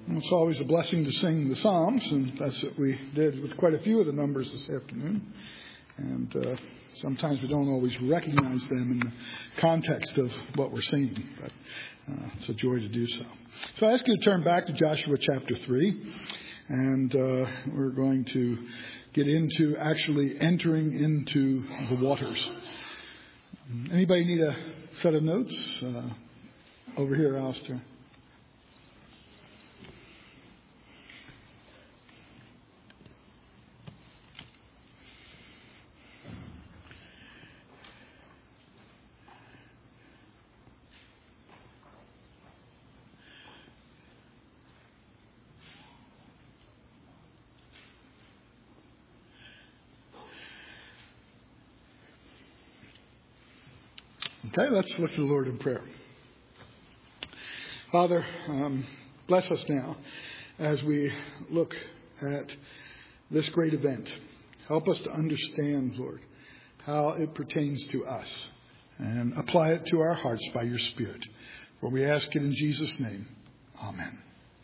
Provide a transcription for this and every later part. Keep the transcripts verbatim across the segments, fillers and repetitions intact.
It's always a blessing to sing the Psalms, and that's what we did with quite a few of the numbers this afternoon. And uh, sometimes we don't always recognize them in the context of what we're singing, but uh, it's a joy to do so. So I ask you to turn back to Joshua chapter three, and uh, we're going to get into actually entering into the waters. Anybody need a set of notes? Uh, over here, Alistair. Okay, let's look to the Lord in prayer. Father, um, bless us now as we look at this great event. Help us to understand, Lord, how it pertains to us and apply it to our hearts by your Spirit. For we ask it in Jesus' name. Amen.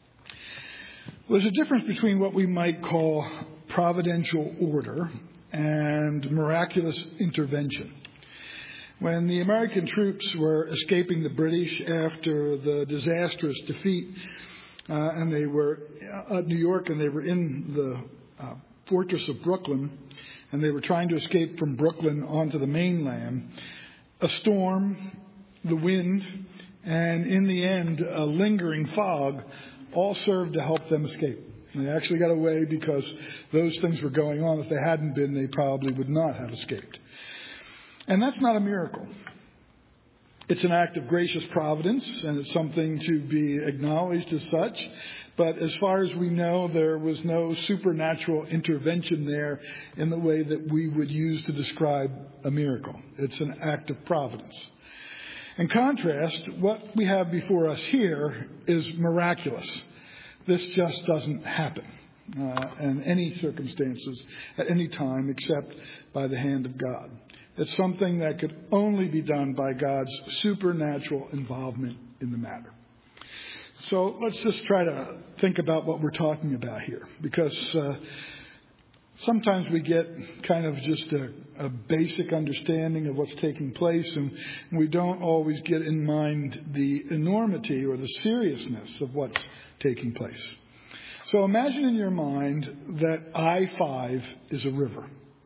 Well, there's a difference between what we might call providential order and miraculous intervention. When the American troops were escaping the British after the disastrous defeat, uh, and they were at New York and they were in the uh, fortress of Brooklyn, and they were trying to escape from Brooklyn onto the mainland, a storm, the wind, and in the end, a lingering fog all served to help them escape. And they actually got away because those things were going on. If they hadn't been, they probably would not have escaped. And that's not a miracle. It's an act of gracious providence, and it's something to be acknowledged as such. But as far as we know, there was no supernatural intervention there in the way that we would use to describe a miracle. It's an act of providence. In contrast, what we have before us here is miraculous. This just doesn't happen uh, in any circumstances at any time except by the hand of God. It's something that could only be done by God's supernatural involvement in the matter. So let's just try to think about what we're talking about here, because uh, sometimes we get kind of just a, a basic understanding of what's taking place, and we don't always get in mind the enormity or the seriousness of what's taking place. So imagine in your mind that I five is a river.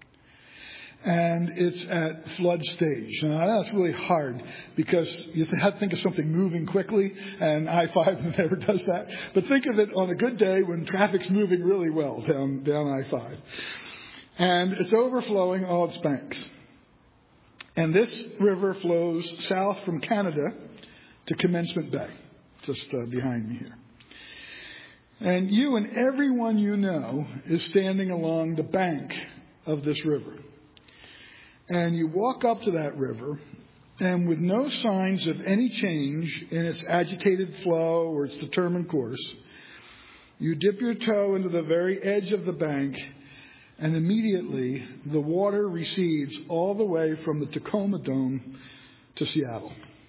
And it's at flood stage. Now, that's really hard because you have to think of something moving quickly, and I five never does that. But think of it on a good day when traffic's moving really well down, down I five. And it's overflowing all its banks. And this river flows south from Canada to Commencement Bay, just uh, behind me here. And you and everyone you know is standing along the bank of this river. And you walk up to that river, and with no signs of any change in its agitated flow or its determined course, you dip your toe into the very edge of the bank, and immediately the water recedes all the way from the Tacoma Dome to Seattle.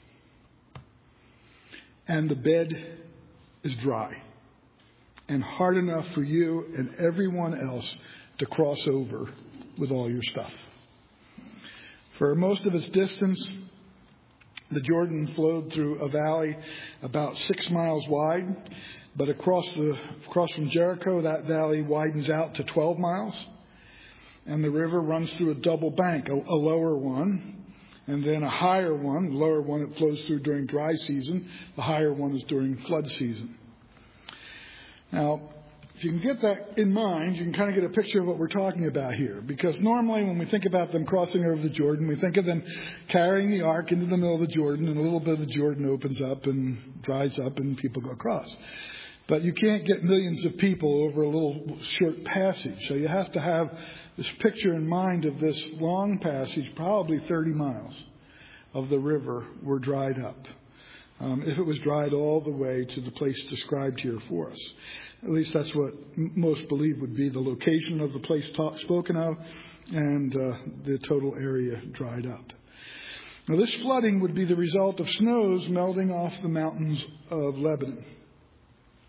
And the bed is dry and hard enough for you and everyone else to cross over with all your stuff. For most of its distance, the Jordan flowed through a valley about six miles wide. But across the across from Jericho, that valley widens out to twelve miles. And the river runs through a double bank, a, a lower one, and then a higher one. The lower one it flows through during dry season. The higher one is during flood season. Now, if you can get that in mind, you can kind of get a picture of what we're talking about here. Because normally when we think about them crossing over the Jordan, we think of them carrying the ark into the middle of the Jordan, and a little bit of the Jordan opens up and dries up and people go across. But you can't get millions of people over a little short passage. So you have to have this picture in mind of this long passage, probably thirty miles of the river were dried up. Um, if it was dried all the way to the place described here for us. At least that's what m- most believe would be the location of the place talk, spoken of, and uh, the total area dried up. Now, this flooding would be the result of snows melting off the mountains of Lebanon.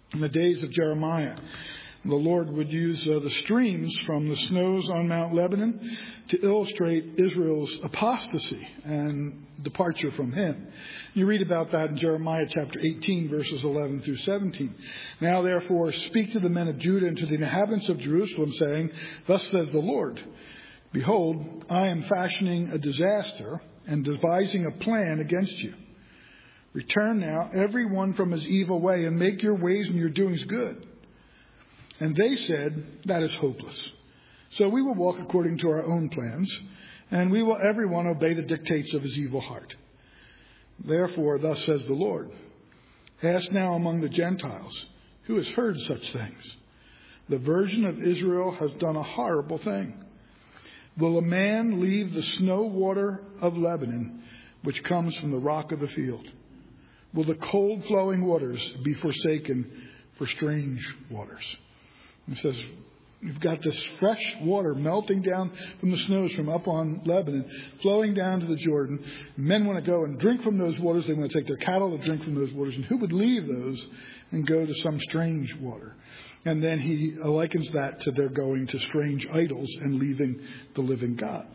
In the days of Jeremiah, the Lord would use uh, the streams from the snows on Mount Lebanon to illustrate Israel's apostasy and departure from Him. You read about that in Jeremiah chapter eighteen, verses eleven through seventeen. Now, therefore, speak to the men of Judah and to the inhabitants of Jerusalem, saying, Thus says the Lord, Behold, I am fashioning a disaster and devising a plan against you. Return now, every one from his evil way, and make your ways and your doings good. And they said, That is hopeless. So we will walk according to our own plans, and we will every one obey the dictates of his evil heart. Therefore, thus says the Lord, Ask now among the Gentiles, who has heard such things? The virgin of Israel has done a horrible thing. Will a man leave the snow water of Lebanon, which comes from the rock of the field? Will the cold flowing waters be forsaken for strange waters? It says, you've got this fresh water melting down from the snows from up on Lebanon, flowing down to the Jordan. Men want to go and drink from those waters. They want to take their cattle to drink from those waters. And who would leave those and go to some strange water? And then he likens that to their going to strange idols and leaving the living God.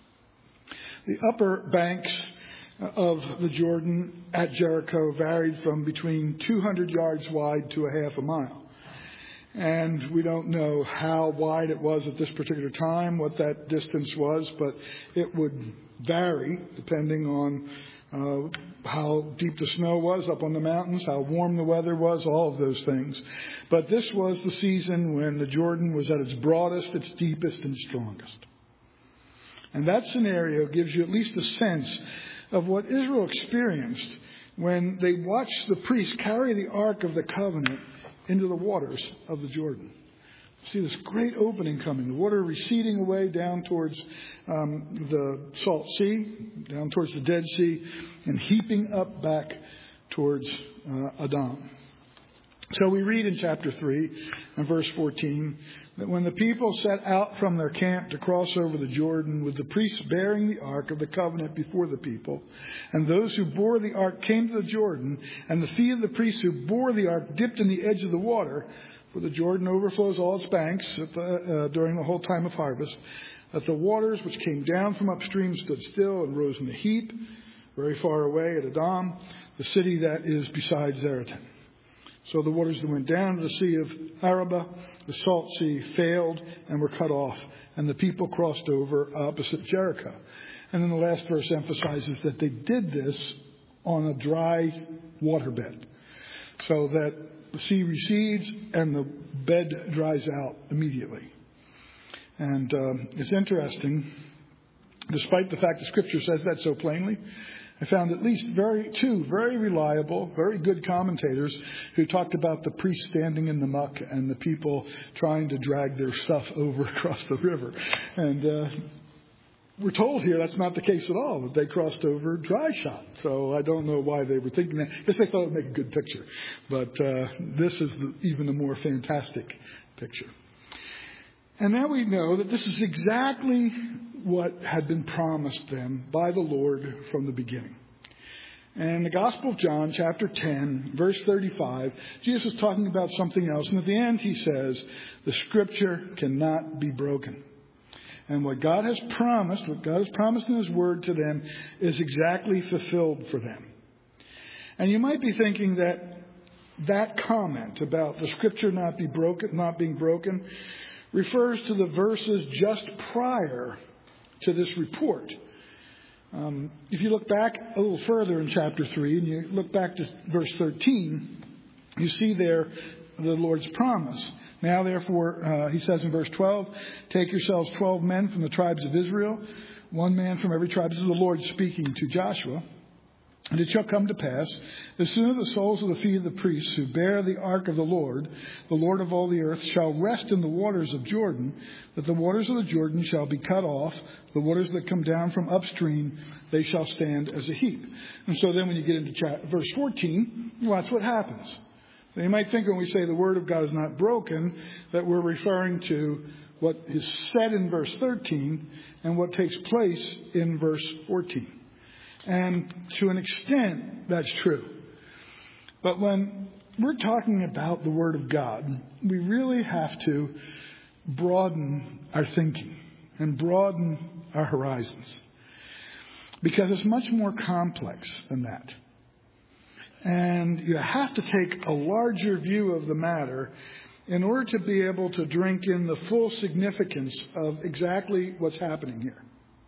The upper banks of the Jordan at Jericho varied from between two hundred yards wide to a half a mile. And we don't know how wide it was at this particular time, what that distance was, but it would vary depending on uh, how deep the snow was up on the mountains, how warm the weather was, all of those things. But this was the season when the Jordan was at its broadest, its deepest, and strongest. And that scenario gives you at least a sense of what Israel experienced when they watched the priests carry the Ark of the Covenant into the waters of the Jordan. See this great opening coming, the water receding away down towards um, the Salt Sea, down towards the Dead Sea, and heaping up back towards uh, Edom. So we read in chapter three and verse fourteen that when the people set out from their camp to cross over the Jordan with the priests bearing the Ark of the Covenant before the people, and those who bore the Ark came to the Jordan, and the feet of the priests who bore the Ark dipped in the edge of the water, for the Jordan overflows all its banks at the, uh, during the whole time of harvest, that the waters which came down from upstream stood still and rose in a heap, very far away at Edom, the city that is beside Zaretan. So the waters that went down to the Sea of Arabah, the Salt Sea, failed and were cut off, and the people crossed over opposite Jericho. And then the last verse emphasizes that they did this on a dry waterbed, so that the sea recedes and the bed dries out immediately. And um, it's interesting, despite the fact the Scripture says that so plainly, I found at least very two very reliable, very good commentators who talked about the priests standing in the muck and the people trying to drag their stuff over across the river. And uh, we're told here that's not the case at all, that they crossed over dry shod. So I don't know why they were thinking that. I guess they thought it would make a good picture. But uh, this is the, even a more fantastic picture. And now we know that this is exactly what had been promised them by the Lord from the beginning. And in the Gospel of John, chapter ten, verse thirty-five, Jesus is talking about something else. And at the end he says, the Scripture cannot be broken. And what God has promised, what God has promised in His Word to them is exactly fulfilled for them. And you might be thinking that that comment about the Scripture not be broken, not being broken, refers to the verses just prior to this report. Um, if you look back a little further in chapter three and you look back to verse thirteen, you see there the Lord's promise. Now, therefore, uh, he says in verse twelve, take yourselves twelve men from the tribes of Israel, one man from every tribe. This is the Lord speaking to Joshua. And it shall come to pass, as soon as the soles of the feet of the priests who bear the ark of the Lord, the Lord of all the earth, shall rest in the waters of Jordan, that the waters of the Jordan shall be cut off, the waters that come down from upstream, they shall stand as a heap. And so then when you get into chapter, verse fourteen, well, that's what happens. So you might think when we say the word of God is not broken, that we're referring to what is said in verse thirteen and what takes place in verse fourteen. And to an extent, that's true. But when we're talking about the Word of God, we really have to broaden our thinking and broaden our horizons, because it's much more complex than that. And you have to take a larger view of the matter in order to be able to drink in the full significance of exactly what's happening here.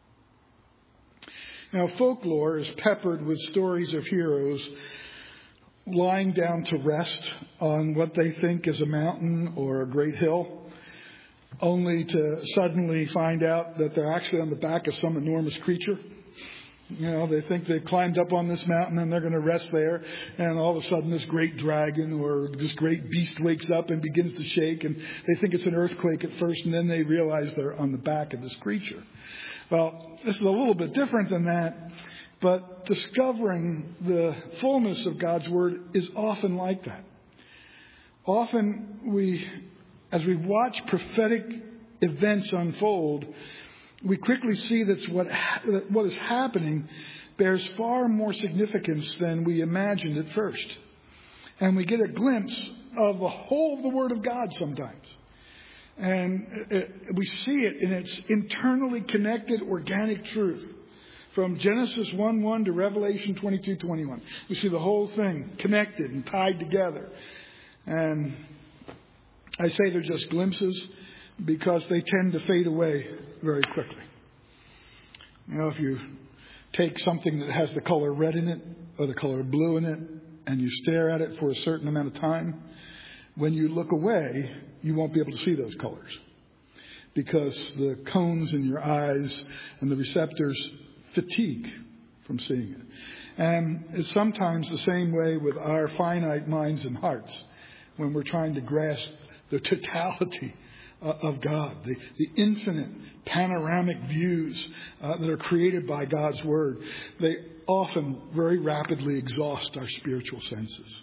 Now, folklore is peppered with stories of heroes lying down to rest on what they think is a mountain or a great hill, only to suddenly find out that they're actually on the back of some enormous creature. You know, they think they climbed up on this mountain and they're going to rest there, and all of a sudden this great dragon or this great beast wakes up and begins to shake, and they think it's an earthquake at first, and then they realize they're on the back of this creature. Well, this is a little bit different than that, but discovering the fullness of God's Word is often like that. Often we, as we watch prophetic events unfold, we quickly see that what, that what is happening bears far more significance than we imagined at first. And we get a glimpse of the whole of the Word of God sometimes. And it, we see it in its internally connected organic truth. From Genesis one one to Revelation twenty-two twenty-one. We see the whole thing connected and tied together. And I say they're just glimpses because they tend to fade away very quickly. You know, if you take something that has the color red in it or the color blue in it and you stare at it for a certain amount of time, when you look away, you won't be able to see those colors because the cones in your eyes and the receptors fatigue from seeing it. And it's sometimes the same way with our finite minds and hearts when we're trying to grasp the totality uh, of God, the, the infinite panoramic views uh, that are created by God's Word. They often very rapidly exhaust our spiritual senses.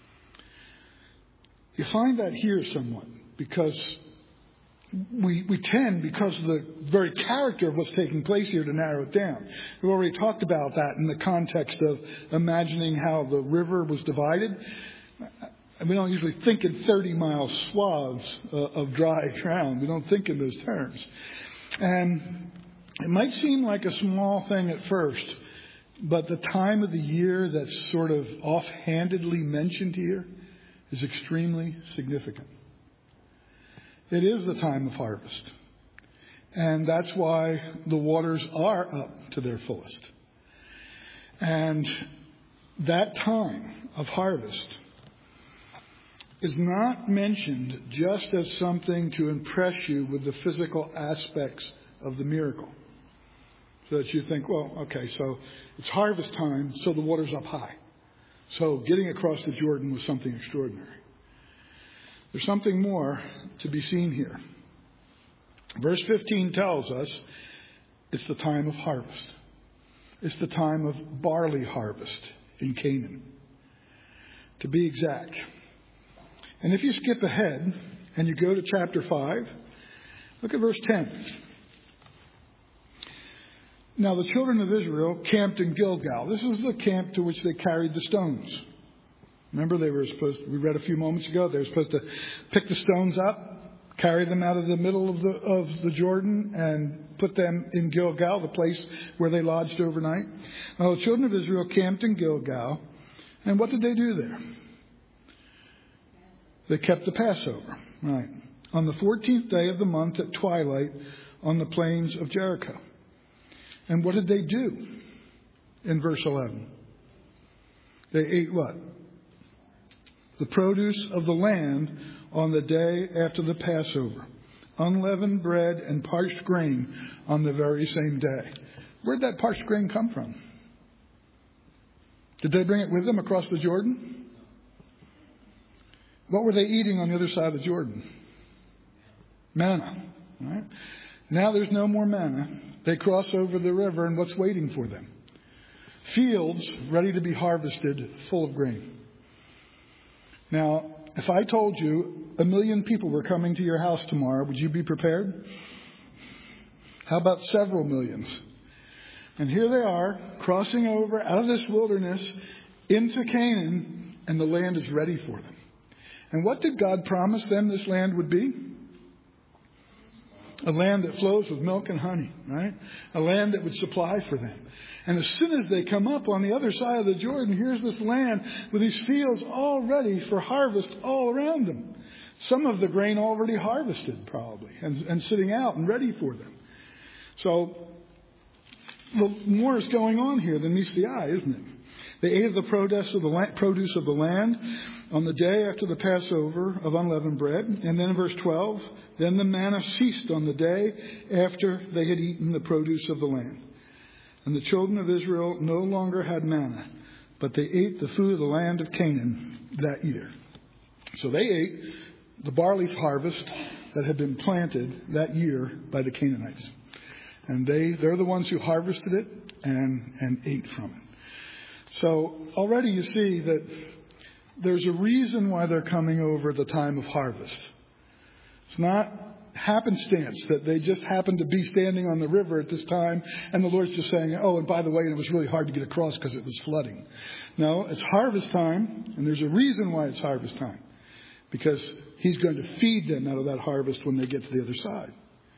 You find that here somewhat because We, we tend, because of the very character of what's taking place here, to narrow it down. We've already talked about that in the context of imagining how the river was divided. And we don't usually think in thirty-mile swaths uh, of dry ground. We don't think in those terms. And it might seem like a small thing at first, but the time of the year that's sort of offhandedly mentioned here is extremely significant. It is the time of harvest. And that's why the waters are up to their fullest. And that time of harvest is not mentioned just as something to impress you with the physical aspects of the miracle. So that you think, well, okay, so it's harvest time, so the water's up high. So getting across the Jordan was something extraordinary. There's something more to be seen here. Verse fifteen tells us it's the time of harvest. It's the time of barley harvest in Canaan, to be exact. And if you skip ahead and you go to chapter five, look at verse ten. Now the children of Israel camped in Gilgal. This is the camp to which they carried the stones. Remember, they were supposed to, we read a few moments ago, they were supposed to pick the stones up, carry them out of the middle of the of the Jordan, and put them in Gilgal, the place where they lodged overnight. Now, the children of Israel camped in Gilgal, and what did they do there? They kept the Passover, right, on the fourteenth day of the month at twilight on the plains of Jericho. And what did they do in verse eleven? They ate what? The produce of the land on the day after the Passover. Unleavened bread and parched grain on the very same day. Where did that parched grain come from? Did they bring it with them across the Jordan? What were they eating on the other side of the Jordan? Manna. Right? Now there's no more manna. They cross over the river, and what's waiting for them? Fields ready to be harvested, full of grain. Now, if I told you a million people were coming to your house tomorrow, would you be prepared? How about several millions? And here they are, crossing over out of this wilderness into Canaan, and the land is ready for them. And what did God promise them this land would be? A land that flows with milk and honey, right? A land that would supply for them. And as soon as they come up on the other side of the Jordan, here's this land with these fields all ready for harvest all around them. Some of the grain already harvested, probably, and, and sitting out and ready for them. So, well, more is going on here than meets the eye, isn't it? They ate of the produce of the land, produce of the land on the day after the Passover of unleavened bread. And then in verse twelve, then the manna ceased on the day after they had eaten the produce of the land. And the children of Israel no longer had manna, but they ate the food of the land of Canaan that year. So they ate the barley harvest that had been planted that year by the Canaanites. And they, they're the ones who harvested it and, and ate from it. So already you see that there's a reason why they're coming over the time of harvest. It's not happenstance that they just happen to be standing on the river at this time and the Lord's just saying, oh, and by the way, it was really hard to get across because it was flooding. No, it's harvest time, and there's a reason why it's harvest time. Because He's going to feed them out of that harvest when they get to the other side.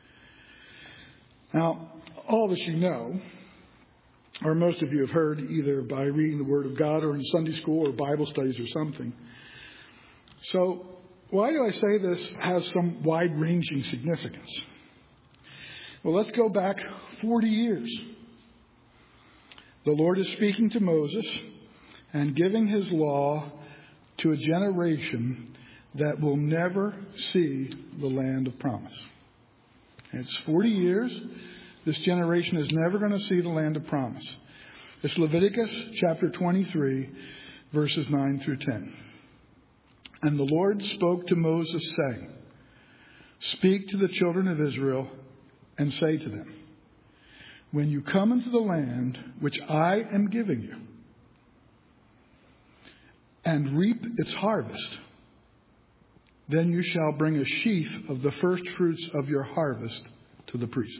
Now, all this you know, or most of you have heard either by reading the Word of God or in Sunday school or Bible studies or something. So, why do I say this has some wide-ranging significance? Well, let's go back forty years. The Lord is speaking to Moses and giving His law to a generation that will never see the land of promise. It's forty years. This generation is never going to see the land of promise. It's Leviticus chapter twenty-three, verses nine through ten. And the Lord spoke to Moses, saying, speak to the children of Israel and say to them, when you come into the land which I am giving you and reap its harvest, then you shall bring a sheaf of the first fruits of your harvest to the priest.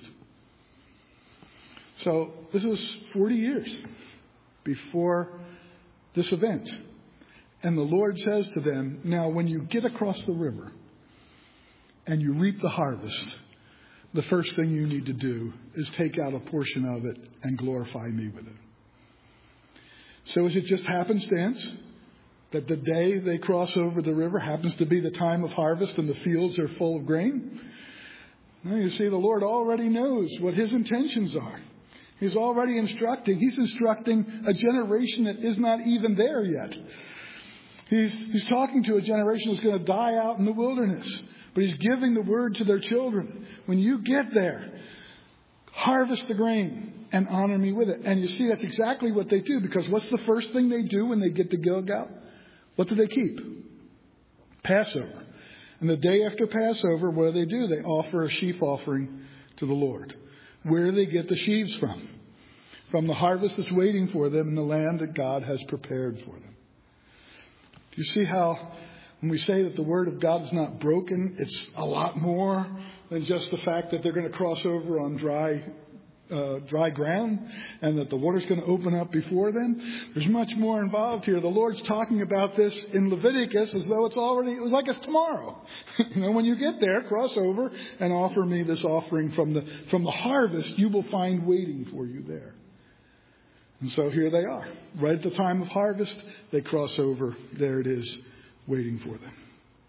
So this is forty years before this event. And the Lord says to them, now when you get across the river and you reap the harvest, the first thing you need to do is take out a portion of it and glorify me with it. So is it just happenstance that the day they cross over the river happens to be the time of harvest and the fields are full of grain? No, you see, the Lord already knows what His intentions are. He's already instructing. He's instructing a generation that is not even there yet. He's, he's talking to a generation that's going to die out in the wilderness. But He's giving the word to their children. When you get there, harvest the grain and honor me with it. And you see, that's exactly what they do. Because what's the first thing they do when they get to Gilgal? What do they keep? Passover. And the day after Passover, what do they do? They offer a sheaf offering to the Lord. Where do they get the sheaves from? From the harvest that's waiting for them in the land that God has prepared for them. You see how when we say that the Word of God is not broken, it's a lot more than just the fact that they're going to cross over on dry uh, dry ground and that the water's going to open up before them. There's much more involved here. The Lord's talking about this in Leviticus as though it's already, it was like it's tomorrow. You know, when you get there, cross over and offer me this offering from the, from the harvest you will find waiting for you there. And so here they are. Right at the time of harvest, they cross over. There it is, waiting for them.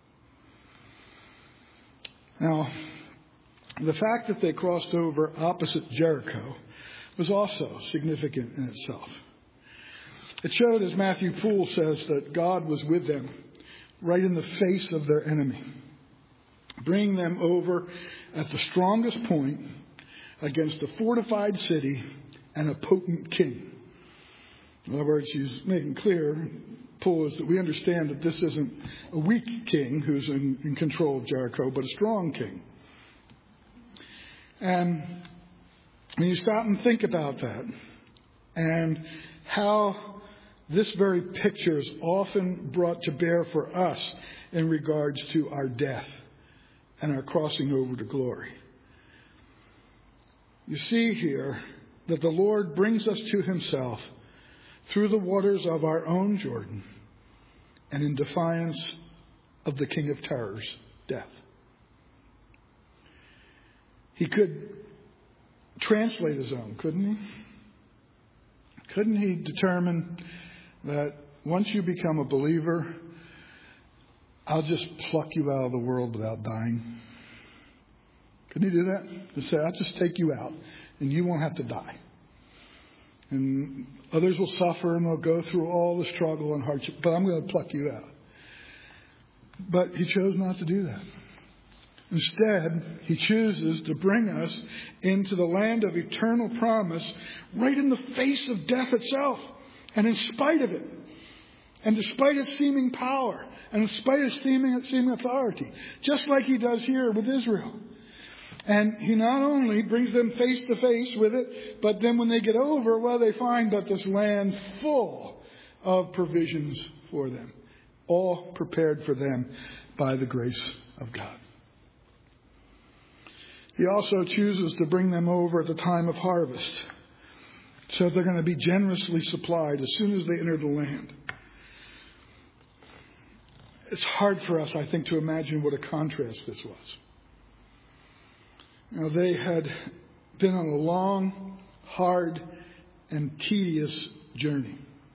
Now, the fact that they crossed over opposite Jericho was also significant in itself. It showed, as Matthew Poole says, that God was with them right in the face of their enemy, bringing them over at the strongest point against a fortified city and a potent king. In other words, he's making clear, Paul, is that we understand that this isn't a weak king who's in, in control of Jericho, but a strong king. And when you stop and think about that, and how this very picture is often brought to bear for us in regards to our death and our crossing over to glory. You see here that the Lord brings us to Himself through the waters of our own Jordan and in defiance of the king of terrors, death. He could translate his own, couldn't he? Couldn't he determine that once you become a believer, I'll just pluck you out of the world without dying? Couldn't he do that? To say, I'll just take you out and you won't have to die. And others will suffer and they'll go through all the struggle and hardship, but I'm going to pluck you out. But he chose not to do that. Instead, he chooses to bring us into the land of eternal promise right in the face of death itself. And in spite of it. And despite its seeming power. And in spite of its seeming, seeming authority. Just like he does here with Israel. And he not only brings them face to face with it, but then when they get over, well, they find that this land full of provisions for them. All prepared for them by the grace of God. He also chooses to bring them over at the time of harvest. So they're going to be generously supplied as soon as they enter the land. It's hard for us, I think, to imagine what a contrast this was. You know, they had been on a long, hard, and tedious journey.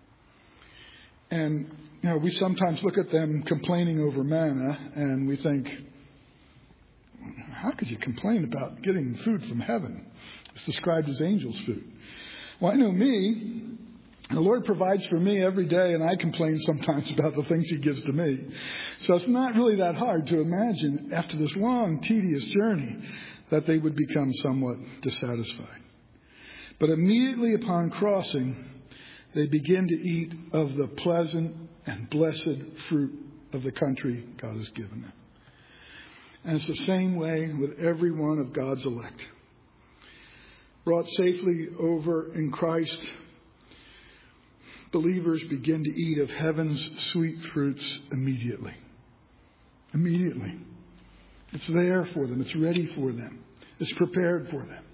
And, you know, we sometimes look at them complaining over manna, and we think, how could you complain about getting food from heaven? It's described as angels' food. Well, I know me. The Lord provides for me every day, and I complain sometimes about the things He gives to me. So it's not really that hard to imagine, after this long, tedious journey, that they would become somewhat dissatisfied. But immediately upon crossing, they begin to eat of the pleasant and blessed fruit of the country God has given them. And it's the same way with every one of God's elect. Brought safely over in Christ, believers begin to eat of heaven's sweet fruits immediately. Immediately. It's there for them. It's ready for them. It's prepared for them.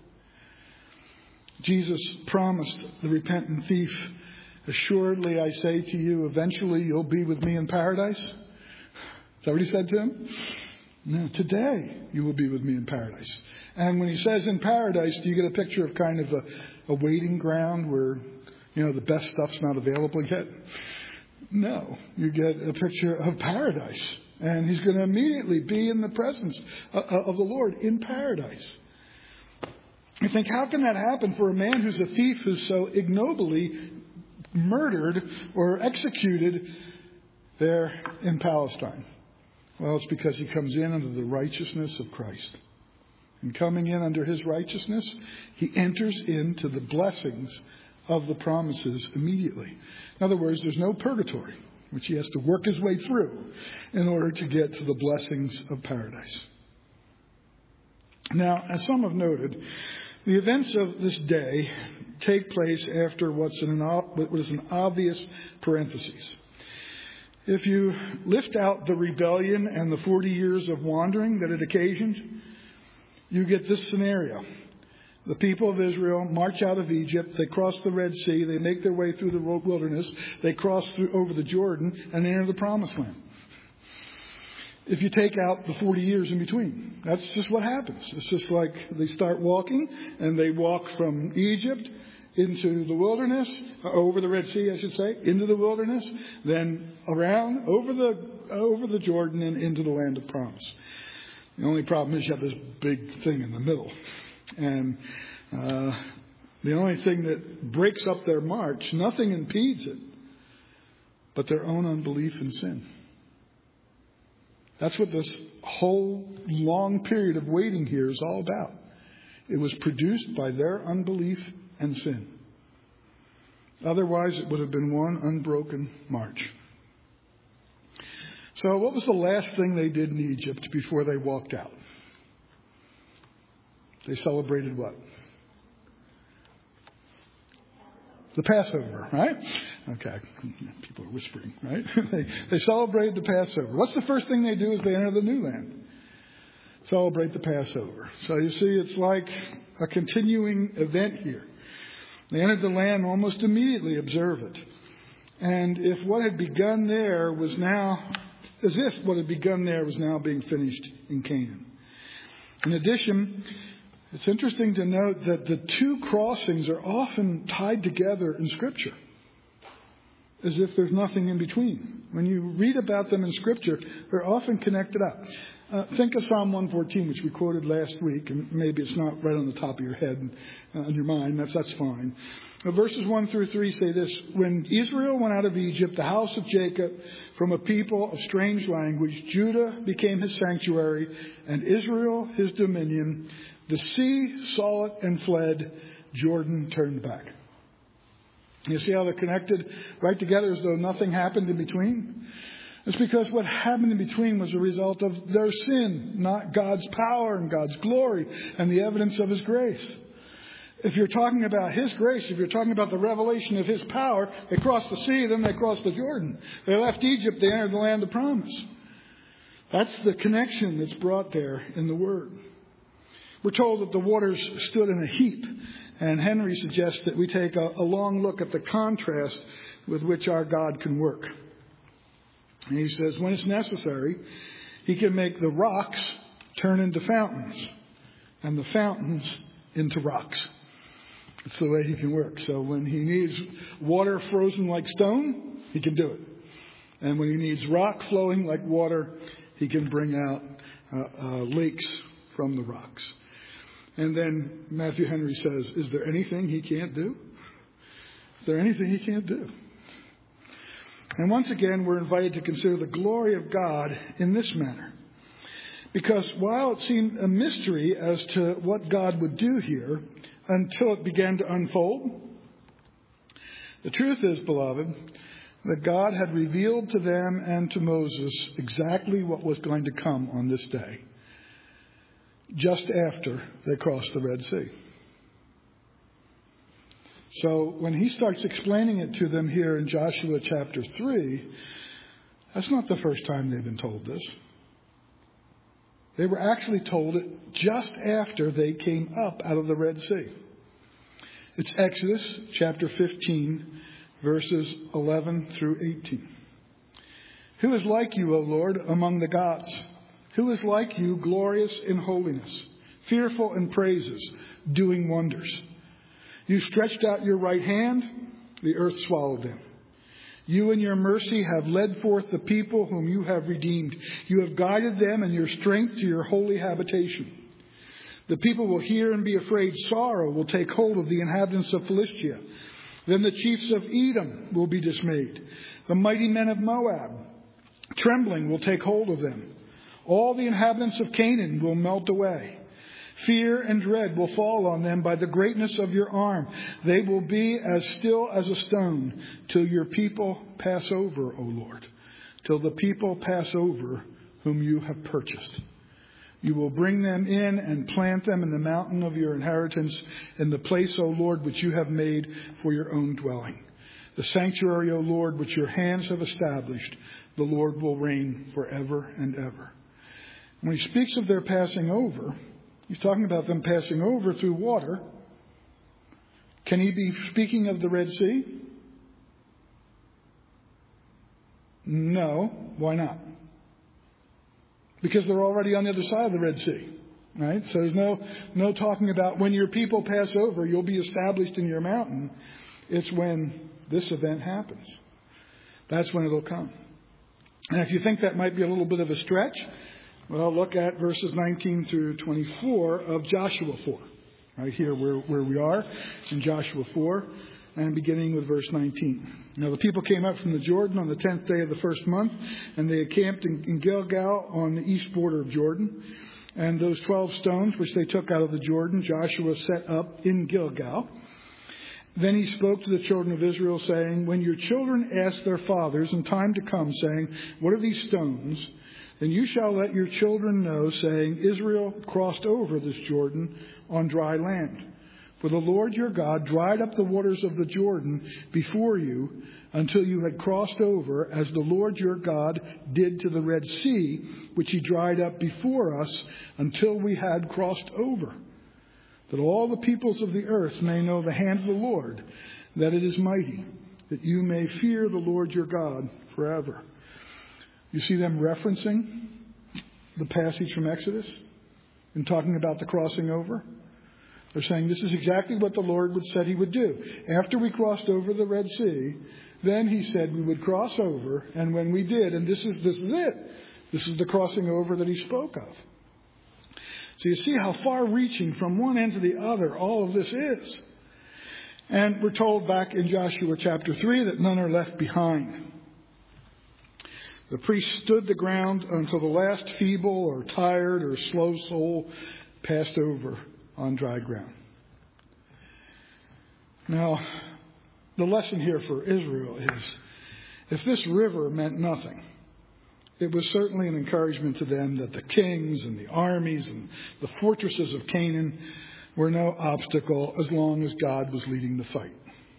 Jesus promised the repentant thief, assuredly I say to you, eventually you'll be with me in paradise. Is that what he said to him? No, today you will be with me in paradise. And when he says in paradise, do you get a picture of kind of a, a waiting ground where, you know, the best stuff's not available yet? No, you get a picture of paradise. And he's going to immediately be in the presence of the Lord in paradise. You think, how can that happen for a man who's a thief who's so ignobly murdered or executed there in Palestine? Well, it's because he comes in under the righteousness of Christ. And coming in under his righteousness, he enters into the blessings of the promises immediately. In other words, there's no purgatory, which he has to work his way through in order to get to the blessings of paradise. Now, as some have noted, the events of this day take place after what's an, what is an obvious parenthesis. If you lift out the rebellion and the forty years of wandering that it occasioned, you get this scenario. The people of Israel march out of Egypt. They cross the Red Sea. They make their way through the wilderness. They cross through, over the Jordan and enter the Promised Land. If you take out the forty years in between, that's just what happens. It's just like they start walking and they walk from Egypt into the wilderness, over the Red Sea, I should say, into the wilderness, then around, over the over the Jordan and into the land of promise. The only problem is you have this big thing in the middle. And uh, the only thing that breaks up their march, nothing impedes it, but their own unbelief and sin. That's what this whole long period of waiting here is all about. It was produced by their unbelief and sin. Otherwise, it would have been one unbroken march. So what was the last thing they did in Egypt before they walked out? They celebrated what? The Passover, right? Okay, people are whispering, right? they, they celebrated the Passover. What's the first thing they do as they enter the new land? Celebrate the Passover. So you see, it's like a continuing event here. They entered the land, almost immediately observe it. And if what had begun there was now, as if what had begun there was now being finished in Canaan. In addition, it's interesting to note that the two crossings are often tied together in Scripture, as if there's nothing in between. When you read about them in Scripture, they're often connected up. Uh, think of Psalm one fourteen, which we quoted last week, and maybe it's not right on the top of your head and uh, on your mind. That's that's fine. Uh, verses one through three say this: When Israel went out of Egypt, the house of Jacob, from a people of strange language, Judah became his sanctuary, and Israel his dominion. The sea saw it and fled. Jordan turned back. You see how they're connected right together as though nothing happened in between? It's because what happened in between was a result of their sin, not God's power and God's glory and the evidence of His grace. If you're talking about His grace, if you're talking about the revelation of His power, they crossed the sea, then they crossed the Jordan. They left Egypt, they entered the land of promise. That's the connection that's brought there in the Word. We're told that the waters stood in a heap, and Henry suggests that we take a, a long look at the contrast with which our God can work. And he says, when it's necessary, He can make the rocks turn into fountains, and the fountains into rocks. It's the way He can work. So when He needs water frozen like stone, He can do it. And when He needs rock flowing like water, He can bring out uh, uh, lakes from the rocks. And then Matthew Henry says, is there anything He can't do? Is there anything He can't do? And once again, we're invited to consider the glory of God in this manner. Because while it seemed a mystery as to what God would do here until it began to unfold, the truth is, beloved, that God had revealed to them and to Moses exactly what was going to come on this day, just after they crossed the Red Sea. So when He starts explaining it to them here in Joshua chapter three, that's not the first time they've been told this. They were actually told it just after they came up out of the Red Sea. It's Exodus chapter fifteen, verses eleven through eighteen. Who is like you, O Lord, among the gods? Who is like you, glorious in holiness, fearful in praises, doing wonders? You stretched out your right hand, the earth swallowed them. You in your mercy have led forth the people whom you have redeemed. You have guided them in your strength to your holy habitation. The people will hear and be afraid. Sorrow will take hold of the inhabitants of Philistia. Then the chiefs of Edom will be dismayed. The mighty men of Moab, trembling, will take hold of them. All the inhabitants of Canaan will melt away. Fear and dread will fall on them by the greatness of your arm. They will be as still as a stone till your people pass over, O Lord, till the people pass over whom you have purchased. You will bring them in and plant them in the mountain of your inheritance, in the place, O Lord, which you have made for your own dwelling. The sanctuary, O Lord, which your hands have established, the Lord will reign forever and ever. When He speaks of their passing over, He's talking about them passing over through water. Can He be speaking of the Red Sea? No. Why not? Because they're already on the other side of the Red Sea. Right? So there's no, no talking about when your people pass over, you'll be established in your mountain. It's when this event happens. That's when it'll come. And if you think that might be a little bit of a stretch, well, look at verses nineteen through twenty-four of Joshua four. Right here where, where we are in Joshua four, and beginning with verse nineteen. Now the people came up from the Jordan on the tenth day of the first month, and they encamped in, in Gilgal on the east border of Jordan. And those twelve stones which they took out of the Jordan, Joshua set up in Gilgal. Then he spoke to the children of Israel, saying, when your children ask their fathers in time to come, saying, what are these stones? Then you shall let your children know, saying, Israel crossed over this Jordan on dry land. For the Lord your God dried up the waters of the Jordan before you until you had crossed over, as the Lord your God did to the Red Sea, which He dried up before us until we had crossed over. That all the peoples of the earth may know the hand of the Lord, that it is mighty. that you may fear the Lord your God forever. You see them referencing the passage from Exodus and talking about the crossing over. They're saying this is exactly what the Lord would said he would do. After we crossed over the Red Sea, then he said we would cross over, and when we did, and this is this is it. This is the crossing over that he spoke of. So you see how far-reaching from one end to the other all of this is. And we're told back in Joshua chapter three that none are left behind. The priest stood the ground until the last feeble or tired or slow soul passed over on dry ground. Now, the lesson here for Israel is, if this river meant nothing, it was certainly an encouragement to them that the kings and the armies and the fortresses of Canaan were no obstacle as long as God was leading the fight.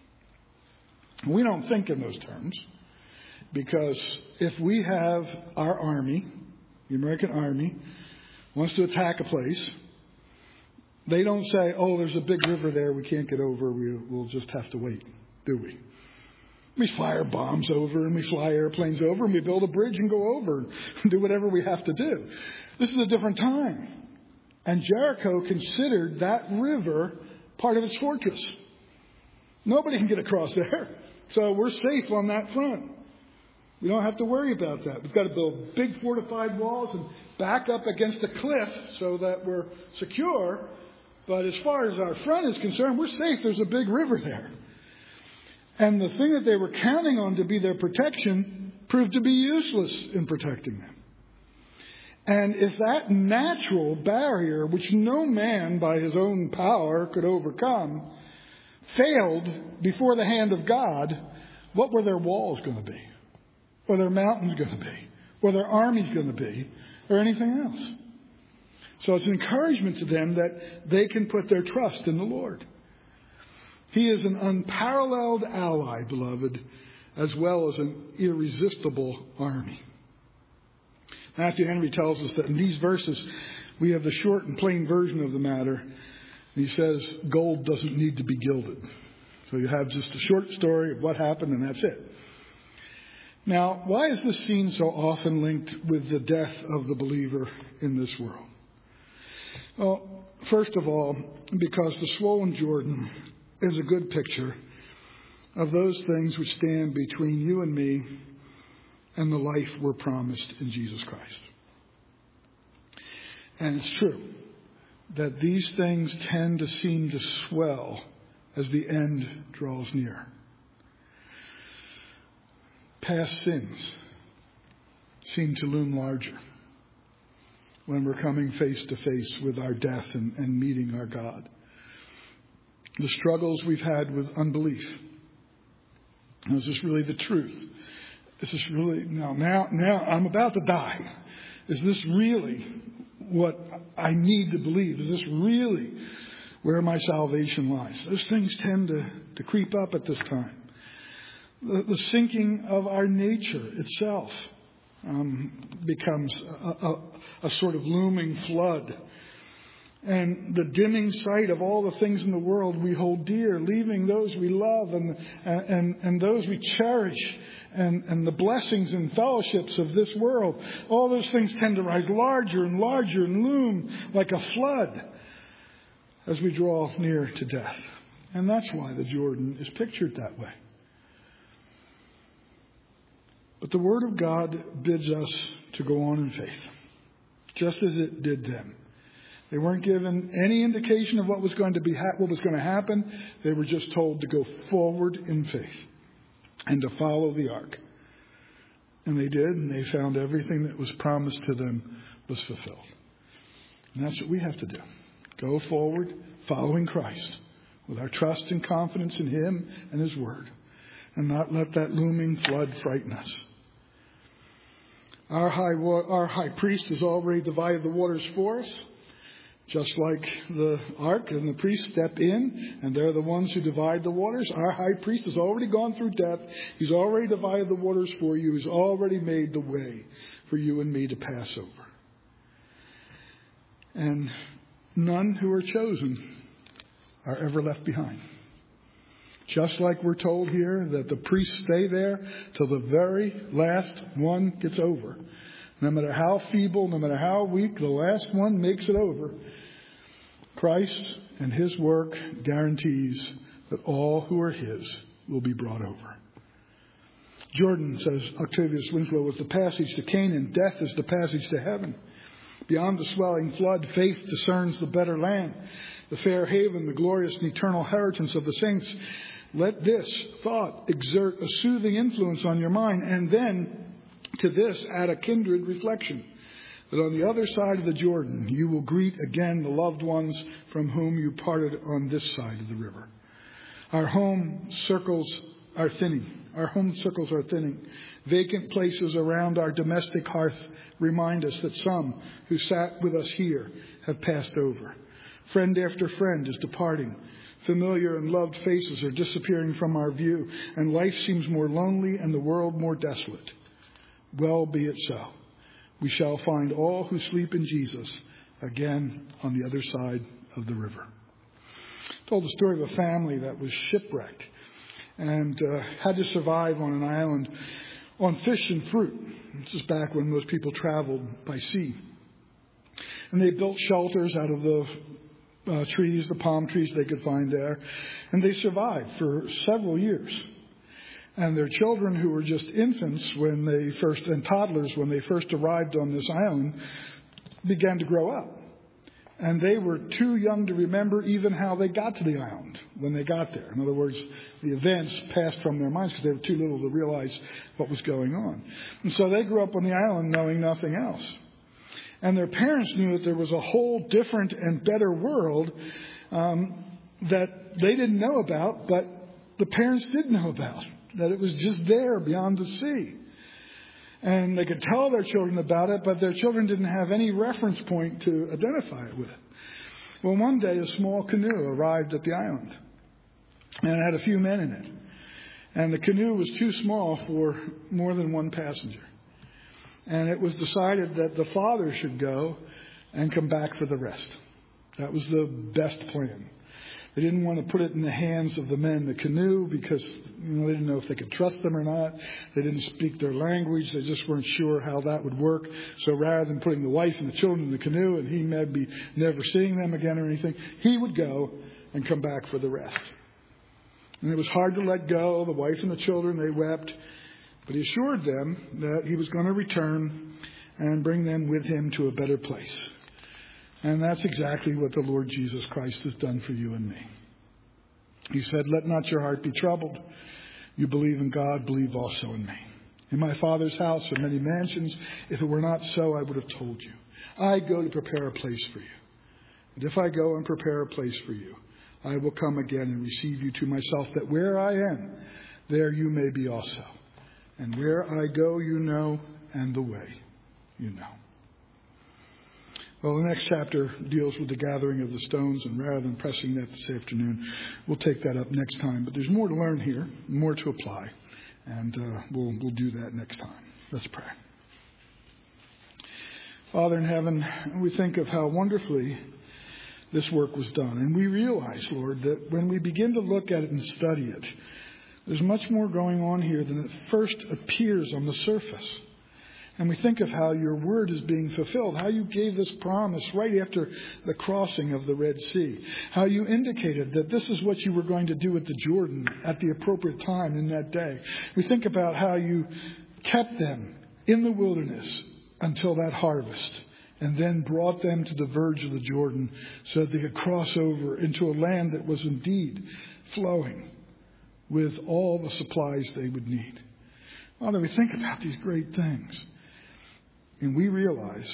We don't think in those terms, because if we have our army, the American army, wants to attack a place, they don't say, oh, there's a big river there we can't get over, we, we'll just have to wait, do we? We fire bombs over and we fly airplanes over and we build a bridge and go over and do whatever we have to do. This is a different time. And Jericho considered that river part of its fortress. Nobody can get across there. So we're safe on that front. We don't have to worry about that. We've got to build big fortified walls and back up against a cliff so that we're secure. But as far as our front is concerned, we're safe. There's a big river there. And the thing that they were counting on to be their protection proved to be useless in protecting them. And if that natural barrier, which no man by his own power could overcome, failed before the hand of God, what were their walls going to be? Or their mountains going to be? Or their armies going to be? Or anything else? So it's an encouragement to them that they can put their trust in the Lord. He is an unparalleled ally, beloved, as well as an irresistible army. Matthew Henry tells us that in these verses, we have the short and plain version of the matter. He says, gold doesn't need to be gilded. So you have just a short story of what happened, and that's it. Now, why is this scene so often linked with the death of the believer in this world? Well, first of all, because the swollen Jordan is a good picture of those things which stand between you and me and the life we're promised in Jesus Christ. And it's true that these things tend to seem to swell as the end draws near. Past sins seem to loom larger when we're coming face to face with our death and, and meeting our God. The struggles we've had with unbelief. Is this really the truth? Is this really, now, now, now I'm about to die. Is this really what I need to believe? Is this really where my salvation lies? Those things tend to, to creep up at this time. The, the sinking of our nature itself um, becomes a, a, a sort of looming flood. And the dimming sight of all the things in the world we hold dear, leaving those we love and and, and those we cherish, and, and the blessings and fellowships of this world. All those things tend to rise larger and larger and loom like a flood as we draw near to death. And that's why the Jordan is pictured that way. But the Word of God bids us to go on in faith, just as it did them. They weren't given any indication of what was going to be what was going to happen. They were just told to go forward in faith and to follow the ark. And they did, and they found everything that was promised to them was fulfilled. And that's what we have to do. Go forward, following Christ, with our trust and confidence in Him and His Word, and not let that looming flood frighten us. Our high, our high priest has already divided the waters for us. Just like the ark and the priest step in, and they're the ones who divide the waters. Our high priest has already gone through death. He's already divided the waters for you. He's already made the way for you and me to pass over. And none who are chosen are ever left behind. Just like we're told here that the priests stay there till the very last one gets over. No matter how feeble, no matter how weak, the last one makes it over. Christ and his work guarantees that all who are his will be brought over. Jordan, says Octavius Winslow, was the passage to Canaan. Death is the passage to heaven. Beyond the swelling flood, faith discerns the better land, the fair haven, the glorious and eternal inheritance of the saints. Let this thought exert a soothing influence on your mind, and then to this add a kindred reflection, that on the other side of the Jordan you will greet again the loved ones from whom you parted on this side of the river. Our home circles are thinning. Our home circles are thinning. Vacant places around our domestic hearth remind us that some who sat with us here have passed over. Friend after friend is departing. Familiar and loved faces are disappearing from our view, and life seems more lonely and the world more desolate. Well, be it so. We shall find all who sleep in Jesus again on the other side of the river. I told the story of a family that was shipwrecked and uh, had to survive on an island on fish and fruit. This is back when most people traveled by sea. And they built shelters out of the uh, trees, the palm trees they could find there. And they survived for several years. And their children, who were just infants when they first, and toddlers when they first arrived on this island, began to grow up. And they were too young to remember even how they got to the island when they got there. In other words, the events passed from their minds because they were too little to realize what was going on. And so they grew up on the island knowing nothing else. And their parents knew that there was a whole different and better world um, that they didn't know about, but the parents did know about. That it was just there beyond the sea. And they could tell their children about it, but their children didn't have any reference point to identify it with. Well, one day a small canoe arrived at the island, and it had a few men in it. And the canoe was too small for more than one passenger. And it was decided that the father should go and come back for the rest. That was the best plan. They didn't want to put it in the hands of the men in the canoe because you know, they didn't know if they could trust them or not. They didn't speak their language. They just weren't sure how that would work. So rather than putting the wife and the children in the canoe and he may be never seeing them again or anything, he would go and come back for the rest. And it was hard to let go. The wife and the children, they wept. But he assured them that he was going to return and bring them with him to a better place. And that's exactly what the Lord Jesus Christ has done for you and me. He said, let not your heart be troubled. You believe in God, believe also in me. In my Father's house are many mansions. If it were not so, I would have told you. I go to prepare a place for you. And if I go and prepare a place for you, I will come again and receive you to myself, that where I am, there you may be also. And where I go, you know, and the way you know. Well, the next chapter deals with the gathering of the stones, and rather than pressing that this afternoon, we'll take that up next time. But there's more to learn here, more to apply, and uh, we'll we'll do that next time. Let's pray. Father in heaven, we think of how wonderfully this work was done, and we realize, Lord, that when we begin to look at it and study it, there's much more going on here than it first appears on the surface. And we think of how your word is being fulfilled, how you gave this promise right after the crossing of the Red Sea, how you indicated that this is what you were going to do at the Jordan at the appropriate time in that day. We think about how you kept them in the wilderness until that harvest and then brought them to the verge of the Jordan so that they could cross over into a land that was indeed flowing with all the supplies they would need. Father, we think about these great things. And we realize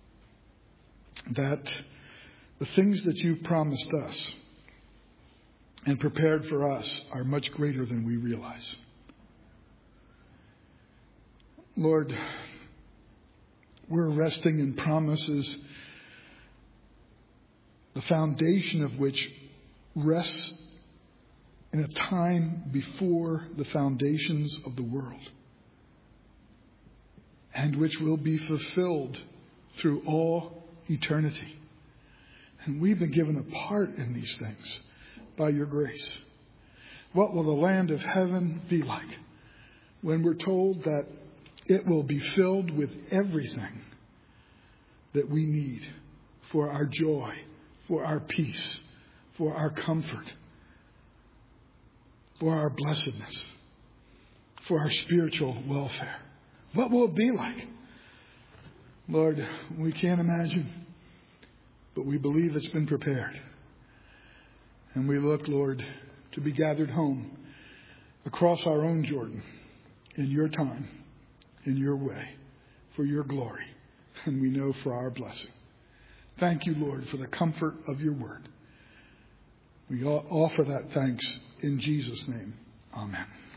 that the things that you've promised us and prepared for us are much greater than we realize. Lord, we're resting in promises, the foundation of which rests in a time before the foundations of the world, and which will be fulfilled through all eternity. And we've been given a part in these things by your grace. What will the land of heaven be like when we're told that it will be filled with everything that we need for our joy, for our peace, for our comfort, for our blessedness, for our spiritual welfare? What will it be like? Lord, we can't imagine, but we believe it's been prepared. And we look, Lord, to be gathered home across our own Jordan in your time, in your way, for your glory, and we know for our blessing. Thank you, Lord, for the comfort of your word. We offer that thanks in Jesus' name. Amen.